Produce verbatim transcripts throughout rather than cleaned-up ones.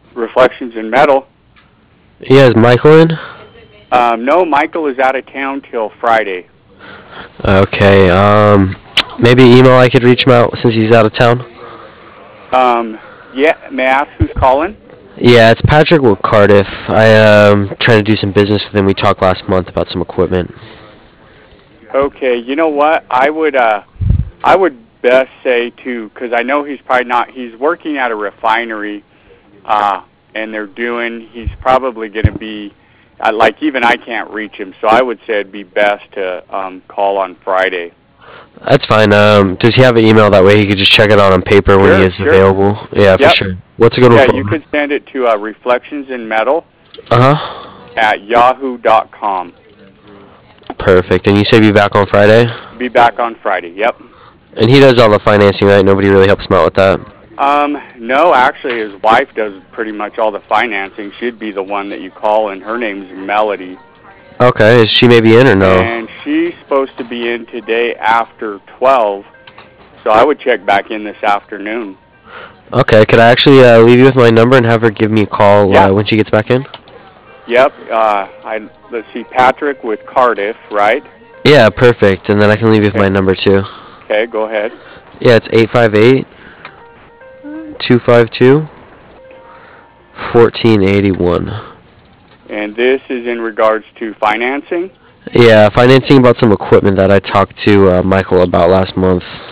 Reflections in Metal. Yeah, is Michael in? Um, no, Michael is out of town till Friday. Okay, um, maybe email I could reach him out since he's out of town? Um, yeah, may I ask who's calling? Yeah, it's Patrick with Cardiff. I um trying to do some business with him. We talked last month about some equipment. Okay, you know what? I would, uh, I would best say to, because I know he's probably not. He's working at a refinery, uh, and they're doing. He's probably going to be, uh, like even I can't reach him. So I would say it'd be best to um, call on Friday. That's fine. Um, does he have an email? That way he could just check it out on paper when Sure, he is sure. available. Yeah, for Yep. sure. What's a good one Yeah, for you him? could send it to uh, Reflections in Metal Uh huh. at yahoo dot com. Perfect. And you say be back on Friday? Be back on Friday. Yep. And he does all the financing, right? Nobody really helps him out with that. Um, no, actually, his wife does pretty much all the financing. She'd be the one that you call, and her name's Melody. Okay. Is she maybe in or no? And she's supposed to be in today after twelve, so I would check back in this afternoon. Okay. Could I actually uh, leave you with my number and have her give me a call Yeah. uh, when she gets back in? Yep. Uh, I let's see, Patrick with Cardiff, right? Yeah, perfect. And then I can leave you with Okay. my number too. Okay, go ahead. Yeah, it's eight five eight, two five two, one four eight one. And this is in regards to financing. Yeah, financing about some equipment that I talked to uh, Michael about last month.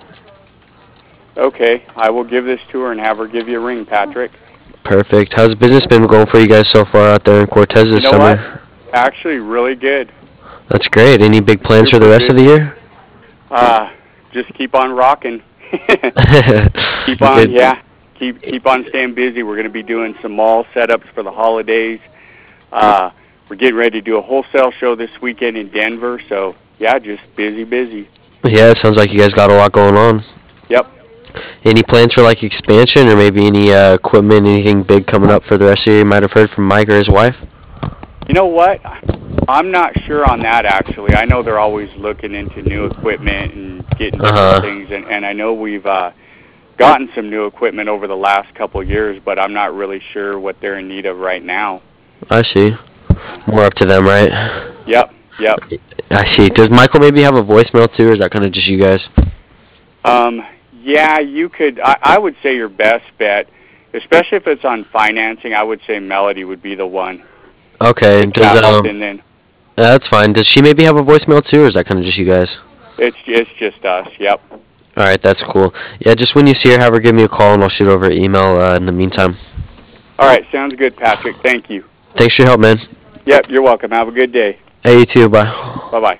Okay, I will give this to her and have her give you a ring, Patrick. Perfect. How's business been going for you guys so far out there in Cortez this You know summer? what? Actually, really good. That's great. Any big plans for the Super rest of the year? Uh, just keep on rocking. Keep on, Good. yeah. Keep keep on staying busy. We're going to be doing some mall setups for the holidays. Uh, we're getting ready to do a wholesale show this weekend in Denver. So yeah, just busy, busy. Yeah, it sounds like you guys got a lot going on. Yep. Any plans for like expansion or maybe any uh, equipment, anything big coming up for the rest of the year you might have heard from Mike or his wife? You know what? I'm not sure on that actually. I know they're always looking into new equipment and getting different Uh-huh. things, and, and I know we've uh, gotten some new equipment over the last couple of years, but I'm not really sure what they're in need of right now. I see. More up to them, right? Yep, yep. I see. Does Michael maybe have a voicemail too, or is that kind of just you guys? Um, yeah, you could. I, I would say your best bet, especially if it's on financing. I would say Melody would be the one. Okay. It's Does not um, helping then. that's fine. Does she maybe have a voicemail too, or is that kind of just you guys? It's it's just us. Yep. All right, that's cool. Yeah, just when you see her, have her give me a call, and I'll shoot over an email uh, in the meantime. All right, sounds good, Patrick. Thank you. Thanks for your help, man. Yep, you're welcome. Have a good day. Hey, you too. Bye. Bye bye.